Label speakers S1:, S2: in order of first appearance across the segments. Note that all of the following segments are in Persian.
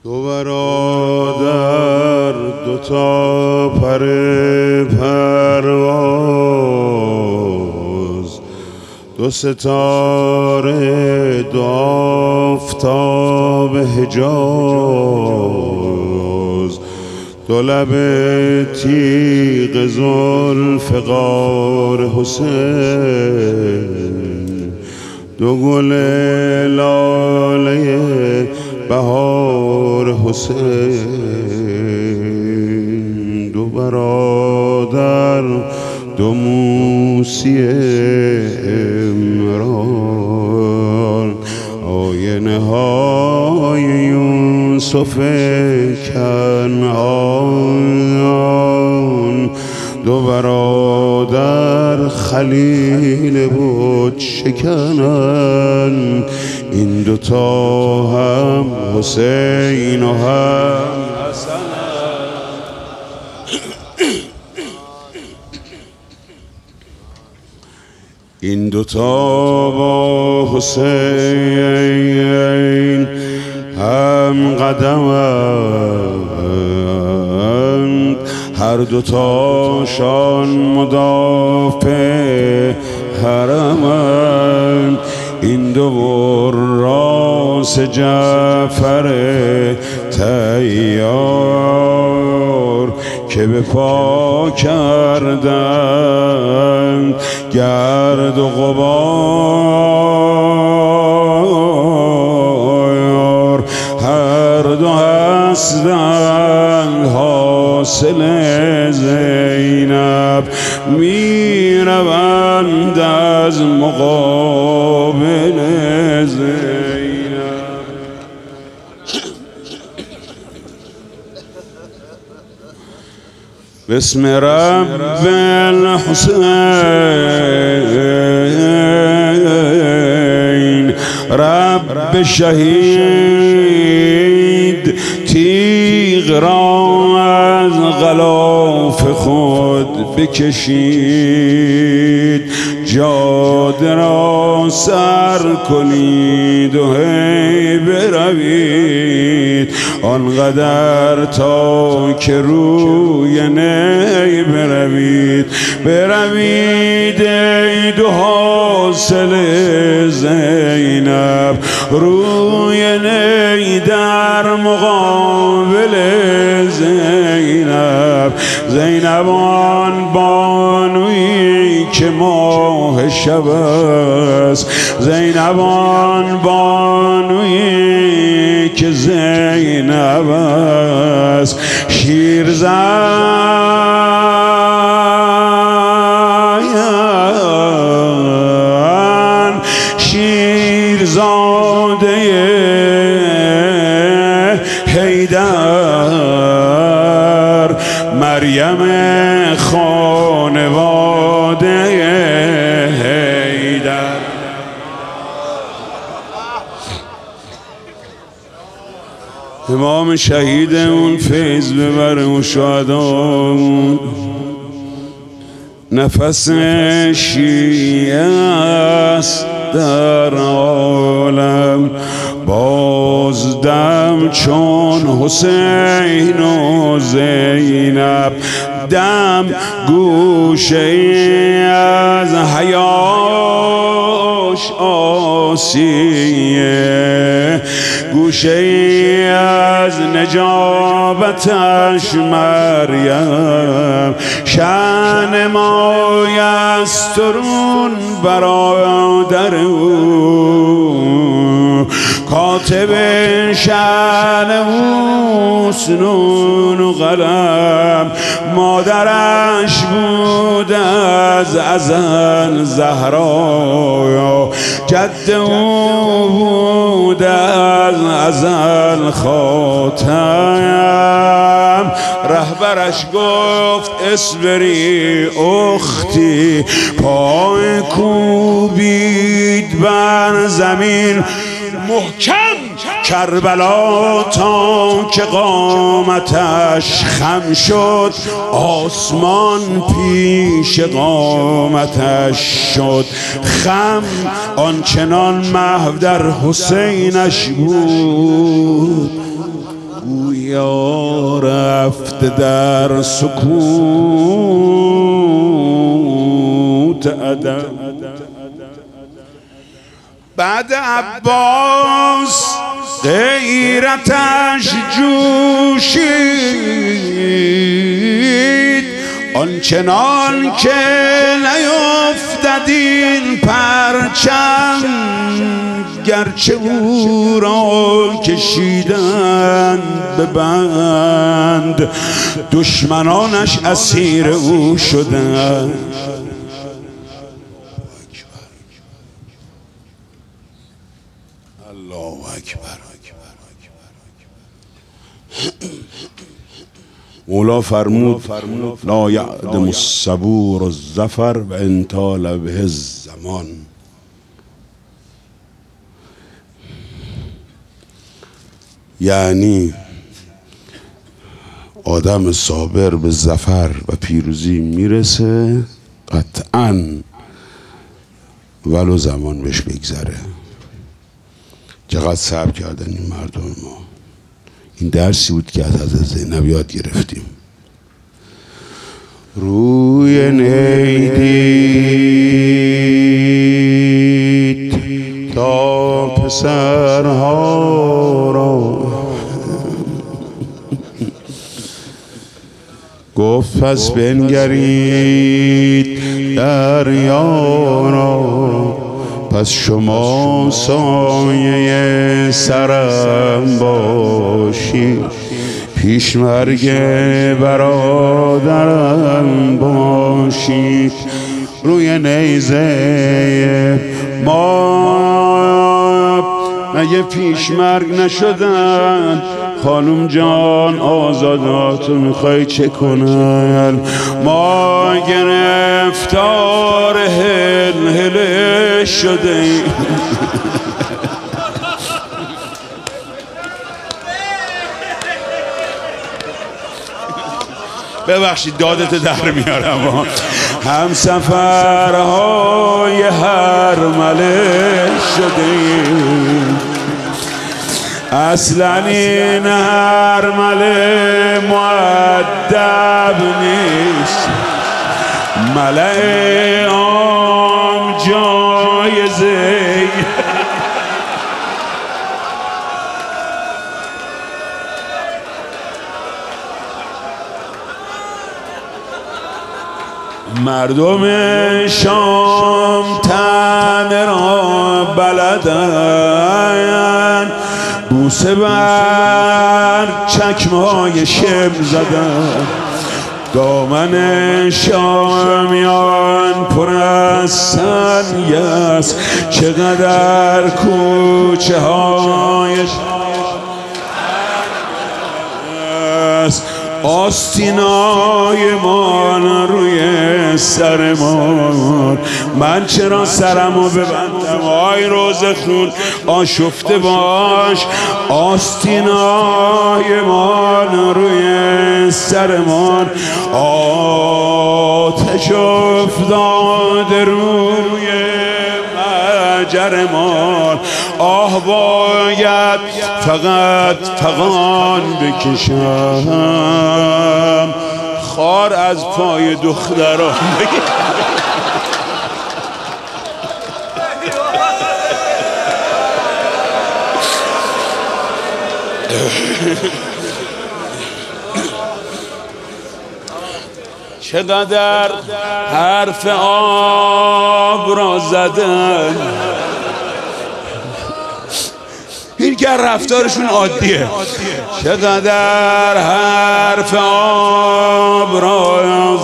S1: دو برادر دوتا پر پرواز، دو ستاره دو آفتاب حجاز، دو لب تیغ ذوالفقار حسین، دو گل لاله بهار حسین، دو برادر دو موسی عمران، آینه های یوسف کنعان، دو برادر خلیل بود شکنن، این دوتا هم حسین و هم حسن. این دوتا با حسین هم قدمند، هر دوتاشان مدافع حرمند، این دو راس جعفر طیار که به پا کردند گرد و غبار، هر دو هستند حاصل زینب، می روند از مقابل زینب. بسم رب الحسین، رب شهید تیغ را از غلاف خود بکشید، جاده را سر کنید و هی بروید، آنقدر تا که روی نی بروید، بروید ای دو حاصل زینب، روی نی در مقابل زینب، زینب آن بانویی که ماه شب است، زینب آن بانویی که زینب است، شیرزاده حیدر، مریم خانواده حیدر. امام شهید اون فیض ببره و شهدامون، نفس شیعه است در عالم، بازدم چون حسین و زینب، دم گوشه از حیاش آسیه، گوشه از نجابتش مریم، شأن مایسترون برادر او، کاتب شأن او سنون و قلم، مادرش بود از ازل زهرا، جد او بود از ازل خاتم، رهبرش گفت اصبری اختی، پای کوبید بر زمین محکم، کربلا تا که قامتش خم شد، آسمان پیش قامتش شد خم، آنچنان محو در حسینش بود رفته در سکوت ادب. بعد عباس غیرتش جوشید، آنچنان که نیفتد این پرچم، گرچه او را کشیدند به بند، دشمنانش اسیر او شدند. الله اکبر. مولا فرمود لا یعدم الصبور الظفر و ان طال به الزمان. یعنی آدم صابر به ظفر و پیروزی میرسه قطعاً، ولو زمان بهش بگذره. چقدر صبر کردن این مردم ما. این درسی بود که از حضرت زینب یاد گرفتیم. روی نیدید تا پسرها را، گفت پس بنگرید دریا را، پس شما سایه سرم باشید، پیشمرگ برادرم باشید. روی نیزه ما مگه پیشمرگ نشدن؟ خانم جان آزاداتو میخوای چه کنن؟ ما گرفتار هل شده ایم. ببخشید دادت در میارم. هم سفرهای هر مله شده ایم، اصلا این هر مله مؤدب نیست، ملأ عام جایزه. مردم شام تن را بلدن، بوسه بر چکمه‌های شم زدن. دامن شامیان پر از سنگ است، چقدر کوچه هایش آستینای مان روی سرمان. من چرا سرمو ببندم؟ آی روزخون آشفته باش، آستینای مان روی سرمان. آتش افتاده روی مجرمان، آه باید فقط فغان بکشم، خار از پای دختران بگیرم. چقدر حرف آب را زدن، این که رفتارشون عادیه. چقدر حرف آب را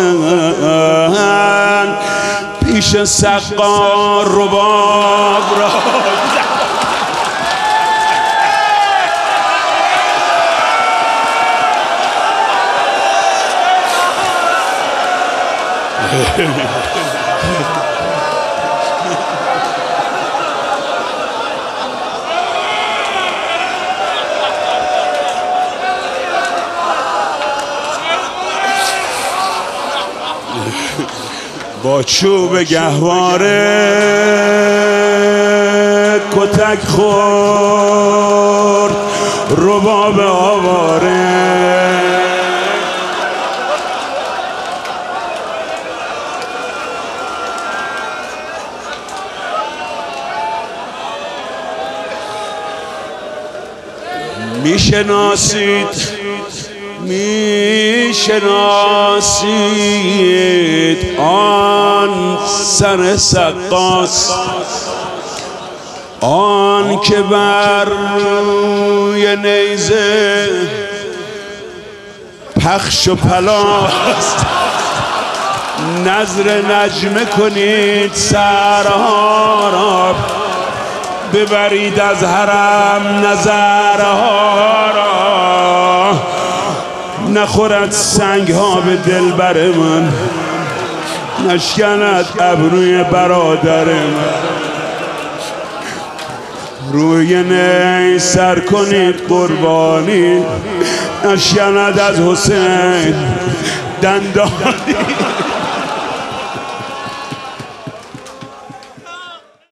S1: زدن، پیش سقا رباب را با چوب گهواره کتک خورد رباب آواره. میشناسید آن سر سقاس، آن که بر روی نیزه پخش و پلاست. نظر نجمه کنید سرها را، ببرید از حرم نظرها را. نخورد سنگ ها به دلبر من، نشکند ابروی برادر من. روی نی سر کنید قربانی، نشکند از حسین دندانی.